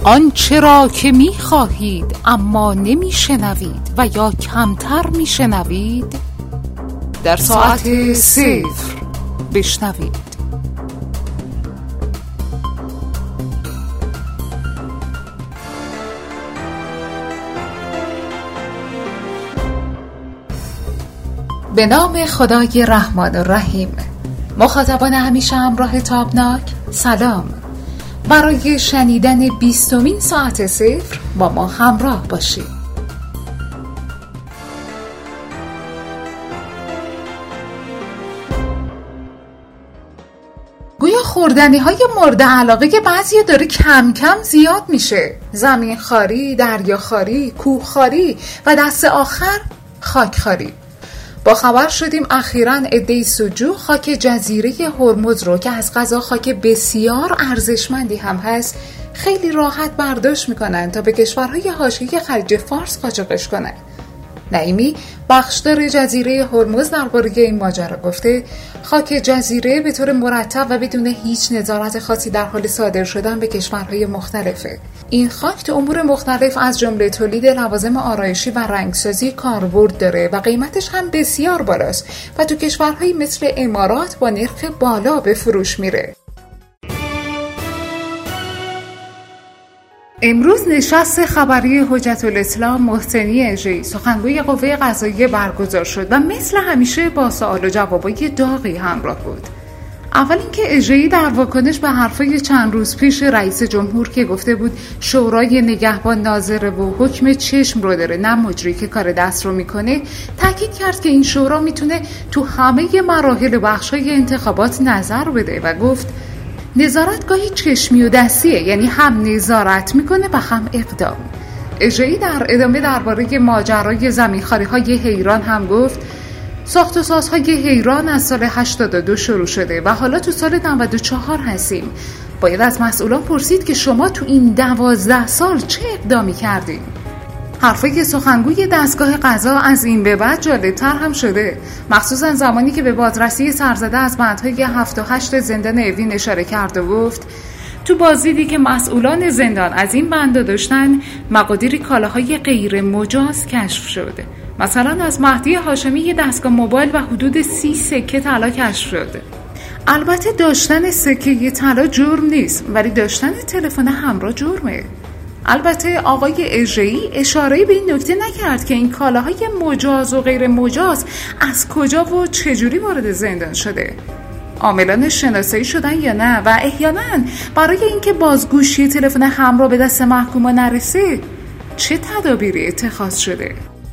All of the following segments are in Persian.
آنچه را که می خواهید اما نمی شنوید و یا کمتر می شنوید در ساعت 0 بشنوید. به نام خدای رحمان و رحیم. مخاطبان همیشه همراه تابناک، سلام. برای شنیدن 20مین ساعت 0 با ما همراه باشید. گویا خوردنی های مورد علاقه که بعضی داره کم کم زیاد میشه. زمین خاری، دریا خاری، کوه خاری و دست آخر خاک خاری. با خبر شدیم اخیراً عده‌ای سوجو خاک جزیره هرمز رو که از قضا خاک بسیار ارزشمندی هم هست خیلی راحت برداشت میکنن تا به کشورهای حاشیه خلیج فارس قاچاقش کنن. نعیمی بخشدار جزیره هرمز درباره این ماجرا گفته خاک جزیره به طور مرتب و بدون هیچ نظارت خاصی در حال صادر شدن به کشورهای مختلفه. این خاک تو امور مختلف از جمله تولید لوازم آرایشی و رنگسازی کاربرد داره و قیمتش هم بسیار بالاست و تو کشورهایی مثل امارات با نرخ بالا به فروش میره. امروز نشست خبری حجت الاسلام محسنی اژه‌ای سخنگوی قوه قضاییه برگزار شد و مثل همیشه با سوال و جوابای داغی همراه بود. اول اینکه اژه‌ای در واکنش به حرفای چند روز پیش رئیس جمهور که گفته بود شورای نگهبان ناظره و حکم چشم رو داره نه مجری که کار دست رو میکنه، تاکید کرد که این شورا میتونه تو همه مراحل بخشای انتخابات نظر بده و گفت نظارت گاهی چشمی و دستیه، یعنی هم نظارت میکنه و هم اقدام. اژه‌ای در ادامه درباره ماجرای زمینخواری‌های حیران هم گفت ساخت و سازهای حیران از سال 82 شروع شده و حالا تو سال 94 هستیم. باید از مسئولان پرسید که شما تو این 12 سال چه اقدامی کردین؟ حرفای سخنگوی دستگاه قضا از این به بعد جالب‌تر هم شده، مخصوصا زمانی که به بازرسی سرزده از بندهای 7 و 8 زندان اوین اشاره کرد و گفت تو بازدیدی که مسئولان زندان از این بندا داشتن مقادیر کالاهای غیر مجاز کشف شده. مثلا از مهدی هاشمی یه دستگاه موبایل و حدود 30 سکه طلا کشف شده. البته داشتن سکه طلا جرم نیست، ولی داشتن تلفن همراه جرمه. البته آقای اژه‌ای اشاره‌ای به این نکته نکرد که این کالاهای مجاز و غیر مجاز از کجا و چجوری وارد زندان شده. عاملان شناسایی شدن یا نه و احیانا برای اینکه بازگوشی تلفن همراه به دست محکوما نرسه چه تدابیری اتخاذ شده.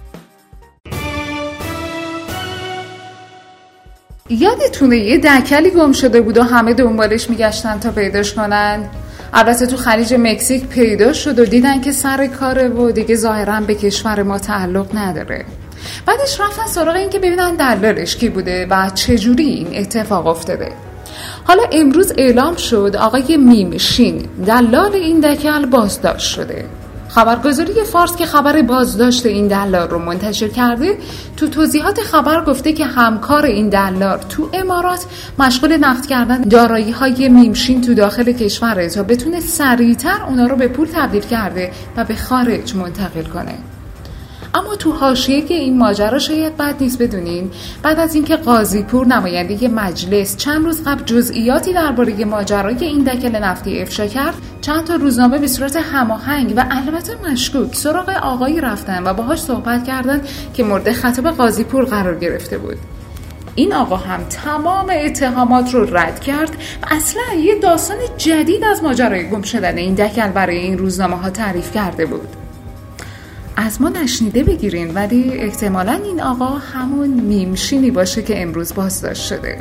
یادتونه یه دکلی گم شده بود و همه دنبالش میگشتن تا پیداش کنن؟ البته تو خلیج مکزیک پیدا شد و دیدن که سر کاره و دیگه ظاهراً به کشور ما تعلق نداره. بعدش رفتن سراغ این که ببینن دلالش کی بوده و چجوری این اتفاق افتاده. حالا امروز اعلام شد آقای میمشین دلال این دکل بازداشت شده. خبرگزاری فارس که خبر بازداشت این دلال رو منتشر کرده تو توضیحات خبر گفته که همکار این دلال تو امارات مشغول نقد کردن دارایی‌های میمشین تو داخل کشوره تا بتونه سریعتر اونا رو به پول تبدیل کرده و به خارج منتقل کنه. اما تو حاشیه که این ماجرا شاید بد نیست بدونین بعد از اینکه قاضی‌پور نماینده مجلس چند روز قبل جزئیاتی درباره ماجرای این دکل نفتی افشا کرد، چند تا روزنامه به صورت هماهنگ و البته مشکوک سراغ آقایی رفتن و باهاش صحبت کردن که مورد خطاب قاضی‌پور قرار گرفته بود. این آقا هم تمام اتهامات رو رد کرد و اصلا یه داستان جدید از ماجرای گم شدن این دکل برای این روزنامه‌ها تعریف کرده بود. از ما نشنیده بگیرین، ولی احتمالاً این آقا همون میمشینی باشه که امروز بازداشت شده.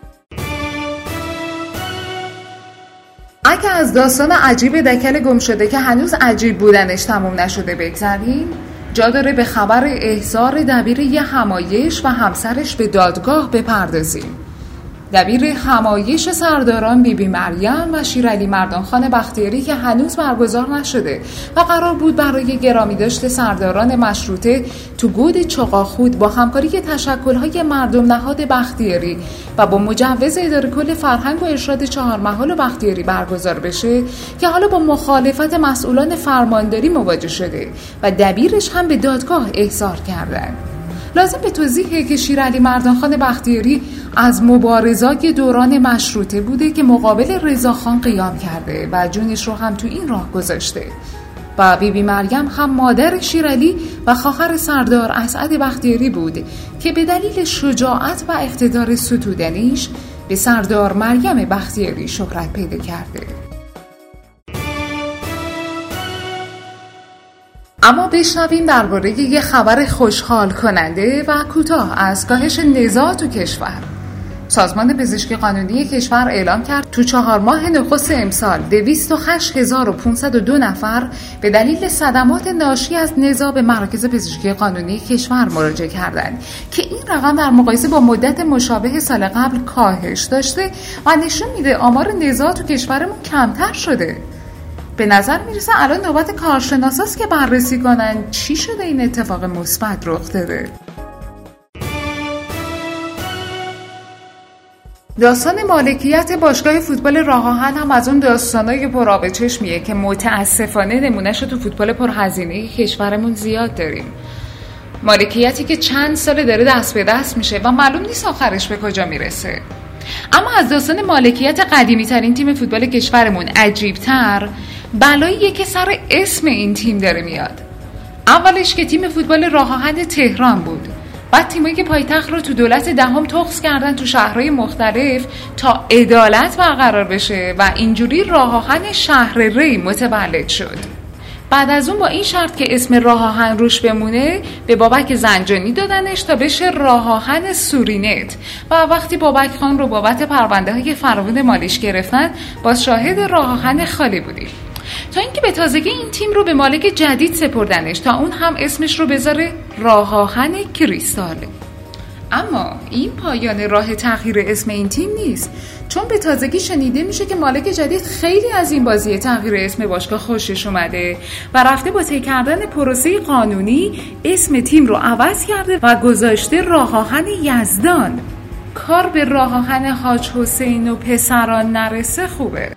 اگه از داستان عجیب دکل گم شده که هنوز عجیب بودنش تموم نشده بگذریم، جا داره به خبر احضار دبیر یه همایش و همسرش به دادگاه بپردازیم. دبیر همایش سرداران بیبی مریم و شیرعلی مردانخان بختیاری که هنوز برگزار نشده و قرار بود برای گرامی داشت سرداران مشروطه تو گود چقاخود با همکاری تشکل‌های مردم نهاد بختیاری و با مجوز اداره کل فرهنگ و ارشاد چهارمحال بختیاری برگزار بشه که حالا با مخالفت مسئولان فرمانداری مواجه شده و دبیرش هم به دادگاه احضار کردند. لازم به توضیحه که شیرعلی مردانخان بختیاری از مبارزای دوران مشروطه بوده که مقابل رضاخان قیام کرده و جونش رو هم تو این راه گذاشته و بیبی مریم هم مادر شیرعلی و خواهر سردار اسعد بختیاری بود که به دلیل شجاعت و اقتدار ستودنیش به سردار مریم بختیاری شهرت پیدا کرده. اما بشنویم درباره یه خبر خوشحال کننده و کوتاه از کاهش نزاع تو کشور. سازمان پزشکی قانونی کشور اعلام کرد تو 4 ماه نخست امسال 208,502 نفر به دلیل صدمات ناشی از نزاع به مراکز پزشکی قانونی کشور مراجعه کردند که این رقم در مقایسه با مدت مشابه سال قبل کاهش داشته و نشون میده آمار نزاع تو کشورمون کمتر شده. به نظر میرسه الان نوبت کارشناساست که بررسی کنن چی شده این اتفاق مثبت رخ داده. داستان مالکیت باشگاه فوتبال راه آهن هم از اون داستانای پرآب چشمیه که متاسفانه نمونه‌شو تو فوتبال پرهزینه کشورمون زیاد داریم. مالکیتی که چند سال داره دست به دست میشه و معلوم نیست آخرش به کجا میرسه. اما از داستان مالکیت قدیمی ترین تیم فوتبال کشورمون عجیب‌تر بلاییه که سر اسم این تیم داره میاد. اولش که تیم فوتبال راه آهن تهران بود، بعد تیمایی که پایتخت رو تو دولت دهم تغییر کردن تو شهرهای مختلف تا عدالت برقرار بشه و اینجوری راه آهن شهر ری متولد شد. بعد از اون با این شرط که اسم راه آهن روش بمونه به بابک زنجانی دادنش تا بشه راه آهن سورینت و وقتی بابک خان رو بابت پرونده های فراوان مالیش گرفتن باز شاهد راه آهن خالی بودیم تا اینکه به تازگی این تیم رو به مالک جدید سپردنش تا اون هم اسمش رو بذاره راه آهن کریستال. اما این پایان راه تغییر اسم این تیم نیست، چون به تازگی شنیده میشه که مالک جدید خیلی از این بازی تغییر اسم باشگاه خوشش اومده و رفته با طی کردن پروسه قانونی اسم تیم رو عوض کرده و گذاشته راه آهن یزدان. کار به راه آهن حاج حسین و پسران نرسه خوبه.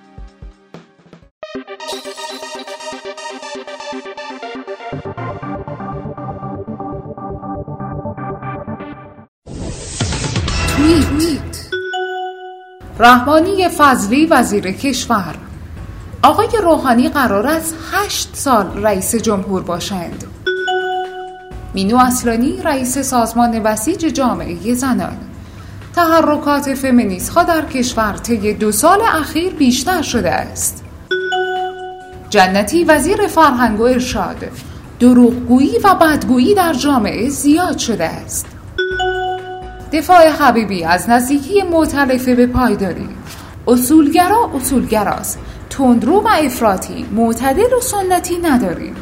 رحمانی فضلی وزیر کشور: آقای روحانی قرار است 8 سال رئیس جمهور باشند. مینو اصلانی رئیس سازمان بسیج جامعه زنان: تحرکات فمینیست‌ها در کشور طی 2 سال اخیر بیشتر شده است. جنتی وزیر فرهنگ و ارشاد: دروغگویی و بدگویی در جامعه زیاد شده است. دفاع حبیبی از نزدیکی مؤتلفه به پایداری: اصولگرا اصولگراست، تندرو و افراطی، معتدل و سنتی نداریم.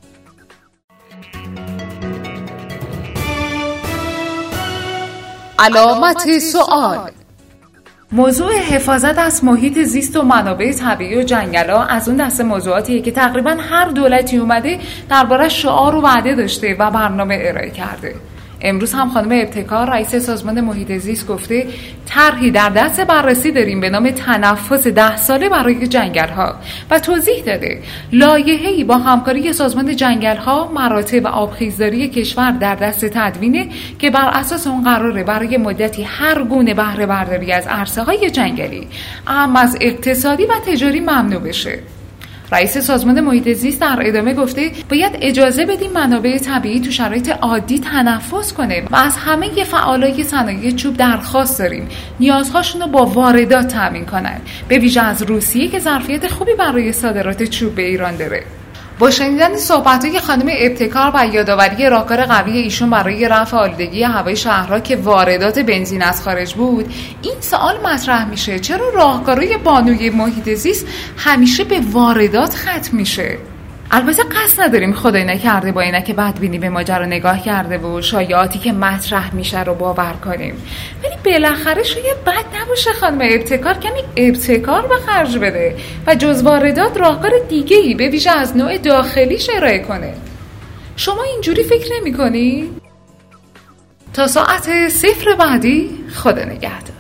علامت سوال: موضوع حفاظت از محیط زیست و منابع طبیعی و جنگل‌ها از اون دسته موضوعاتیه که تقریباً هر دولتی اومده درباره‌اش شعار و وعده داشته و برنامه ارائه کرده. امروز هم خانم ابتکار رئیس سازمان محیط زیست گفته طرحی در دست بررسی داریم به نام تنفس 10 ساله برای جنگل‌ها و توضیح داده لایحه‌ای با همکاری سازمان جنگل‌ها، مراتع و آبخیزداری کشور در دست تدوینه که بر اساس اون قراره برای مدتی هر گونه بهره برداری از عرصه‌های جنگلی، اهم از اقتصادی و تجاری ممنوع بشه. رئیس سازمان محیط زیست در ادامه گفته باید اجازه بدیم منابع طبیعی تو شرایط عادی تنفس کنه و از همه فعالای صنایع چوب درخواست داریم نیازهاشون رو با واردات تامین کنن، به ویژه از روسیه که ظرفیت خوبی برای صادرات چوب به ایران داره. با شنیدن صحبت‌های خانم ابتکار و یادآوری راهکار قوی ایشون برای رفع آلودگی هوای شهرها که واردات بنزین از خارج بود، این سوال مطرح میشه چرا راهکارهای بانوی محیط زیست همیشه به واردات ختم میشه؟ البته قصد نداریم خدای نکرده با اینکه بدبینی به ماجرا نگاه کرده و شایعاتی که مطرح میشه رو باور کنیم، ولی بالاخره شاید بد نباشه خانم ابتکار کمی ابتکار به خرج بده و جز واردات راهکار دیگه‌ای به ویژه از نوع داخلیش ارائه کنه. شما اینجوری فکر نمی‌کنی؟ تا ساعت 0 بعدی خدا نگهدار.